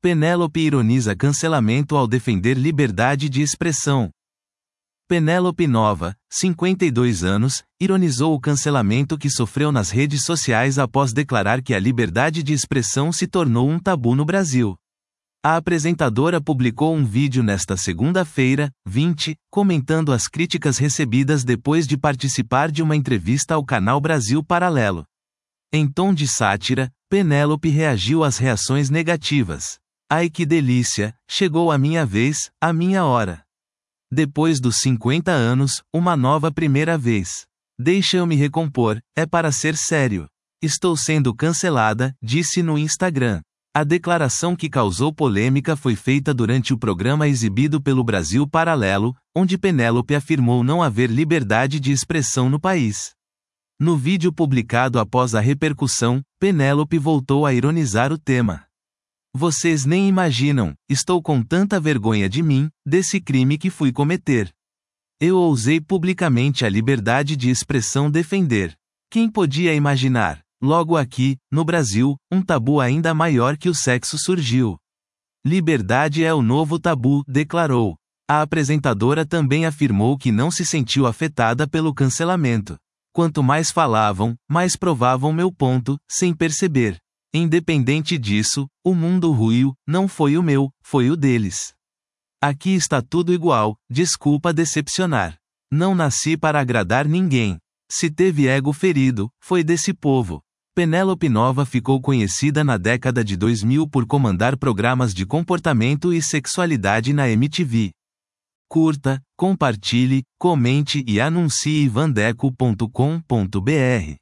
Penélope ironiza cancelamento ao defender liberdade de expressão. Penélope Nova, 52 anos, ironizou o cancelamento que sofreu nas redes sociais após declarar que a liberdade de expressão se tornou um tabu no Brasil. A apresentadora publicou um vídeo nesta segunda-feira, 20, comentando as críticas recebidas depois de participar de uma entrevista ao canal Brasil Paralelo. Em tom de sátira, Penélope reagiu às reações negativas. Ai que delícia, chegou a minha vez, a minha hora. Depois dos 50 anos, uma nova primeira vez. Deixa eu me recompor, é para ser sério. Estou sendo cancelada, disse no Instagram. A declaração que causou polêmica foi feita durante o programa exibido pelo Brasil Paralelo, onde Penélope afirmou não haver liberdade de expressão no país. No vídeo publicado após a repercussão, Penélope voltou a ironizar o tema. Vocês nem imaginam, estou com tanta vergonha de mim, desse crime que fui cometer. Eu ousei publicamente a liberdade de expressão defender. Quem podia imaginar? Logo aqui, no Brasil, um tabu ainda maior que o sexo surgiu. Liberdade é o novo tabu, declarou. A apresentadora também afirmou que não se sentiu afetada pelo cancelamento. Quanto mais falavam, mais provavam meu ponto, sem perceber. Independente disso, o mundo ruiu, não foi o meu, foi o deles. Aqui está tudo igual, desculpa decepcionar. Não nasci para agradar ninguém. Se teve ego ferido, foi desse povo. Penélope Nova ficou conhecida na década de 2000 por comandar programas de comportamento e sexualidade na MTV. Curta, compartilhe, comente e anuncie vandeco.com.br.